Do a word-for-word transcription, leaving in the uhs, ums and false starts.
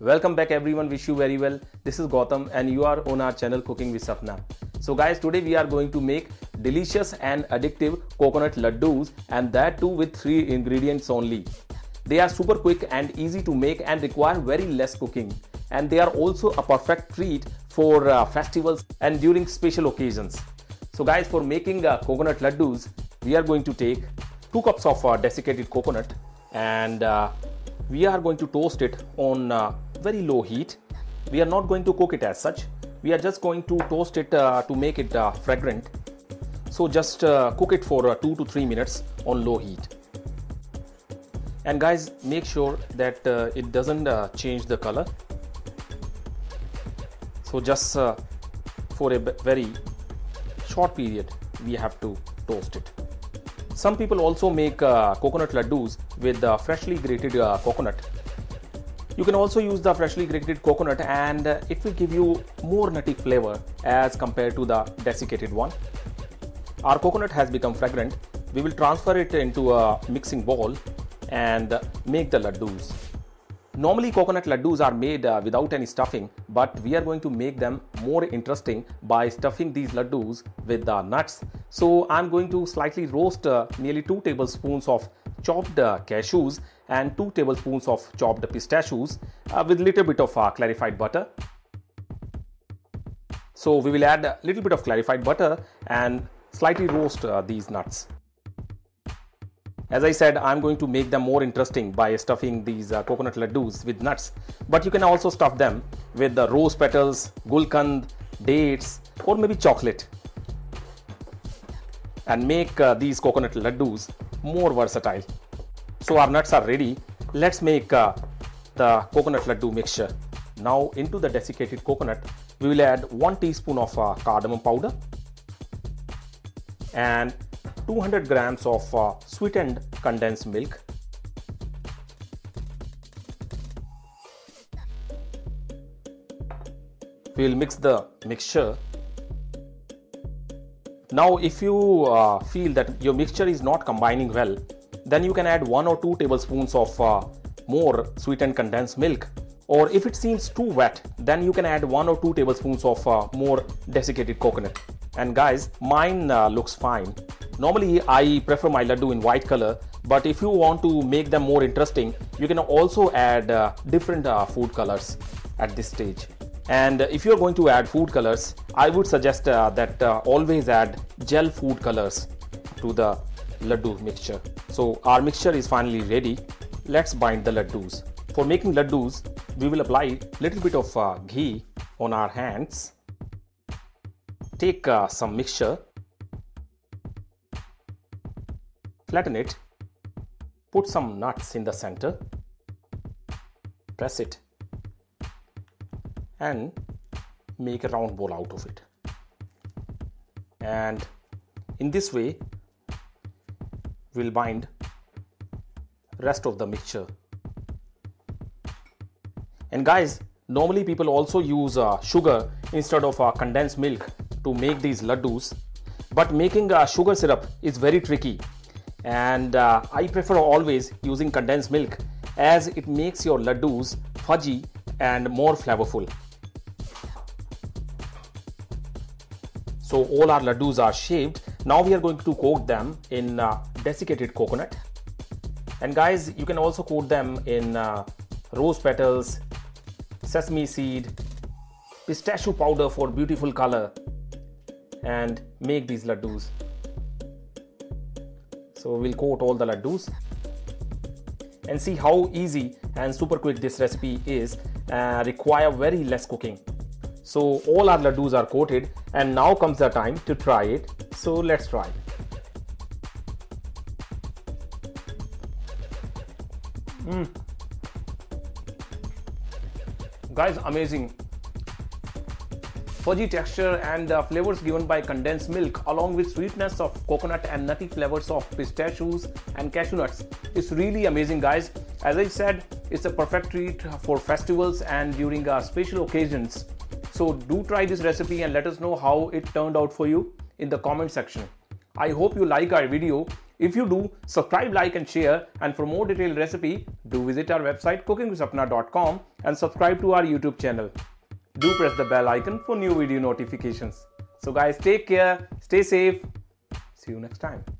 Welcome back everyone, wish you very well. This is Gautam and you are on our channel Cooking with Sapna. So guys, today we are going to make delicious and addictive coconut laddus, and that too with three ingredients only. They are super quick and easy to make and require very less cooking. And they are also a perfect treat for uh, festivals and during special occasions. So guys, for making uh, coconut laddus, we are going to take two cups of uh, desiccated coconut, and uh, we are going to toast it on uh, very low heat. We are not going to cook it as such. We are just going to toast it uh, to make it uh, fragrant. So just uh, cook it for uh, two to three minutes on low heat. And guys, make sure that uh, it doesn't uh, change the color. So just uh, for a very short period we have to toast it. Some people also make uh, coconut laddus with uh, freshly grated uh, coconut. You can also use the freshly grated coconut, and uh, it will give you more nutty flavor as compared to the desiccated one. Our coconut has become fragrant. We will transfer it into a mixing bowl and make the laddus. Normally coconut laddus are made uh, without any stuffing, but we are going to make them more interesting by stuffing these laddus with the nuts. So I'm going to slightly roast uh, nearly two tablespoons of chopped uh, cashews and two tablespoons of chopped pistachios uh, with little bit of uh, clarified butter. So we will add a little bit of clarified butter and slightly roast uh, these nuts. As I said, I'm going to make them more interesting by stuffing these uh, coconut laddus with nuts, but you can also stuff them with the rose petals, gulkand, dates, or maybe chocolate, and make uh, these coconut laddus more versatile. So our nuts are ready. Let's make uh, the coconut laddu mixture. Now into the desiccated coconut, we will add one teaspoon of uh, cardamom powder and two hundred grams of uh, sweetened condensed milk. We will mix the mixture. Now if you uh, feel that your mixture is not combining well, then you can add one or two tablespoons of uh, more sweetened condensed milk. Or if it seems too wet, then you can add one or two tablespoons of uh, more desiccated coconut. And guys, mine uh, looks fine. Normally I prefer my laddu in white color, but if you want to make them more interesting, you can also add uh, different uh, food colors at this stage. And if you are going to add food colors, I would suggest uh, that uh, always add gel food colors to the laddu mixture. So our mixture is finally ready. Let's bind the laddus. For making laddus, we will apply little bit of uh, ghee on our hands. Take uh, some mixture, flatten it, put some nuts in the center, press it, and make a round ball out of it. And in this way, we'll bind rest of the mixture. And guys, normally people also use uh, sugar instead of uh, condensed milk to make these laddus, but making uh, sugar syrup is very tricky, and uh, I prefer always using condensed milk as it makes your laddus fudgy and more flavorful. So all our laddus are shaped. Now we are going to coat them in uh, desiccated coconut, and guys, you can also coat them in uh, rose petals, sesame seed, pistachio powder for beautiful color, and make these laddus. So we'll coat all the laddus and see how easy and super quick this recipe is. Uh, require very less cooking. So all our laddus are coated, and now comes the time to try it. So let's try. Mm. Guys, amazing. Fudgy texture and uh, flavors given by condensed milk, along with sweetness of coconut and nutty flavors of pistachios and cashew nuts. It's really amazing, guys. As I said, it's a perfect treat for festivals and during uh, special occasions. So do try this recipe and let us know how it turned out for you in the comment section. I hope you like our video. If you do, subscribe, like and share, and for more detailed recipe, do visit our website cooking with sapna dot com and subscribe to our YouTube channel. Do press the bell icon for new video notifications. So guys, take care, stay safe, see you next time.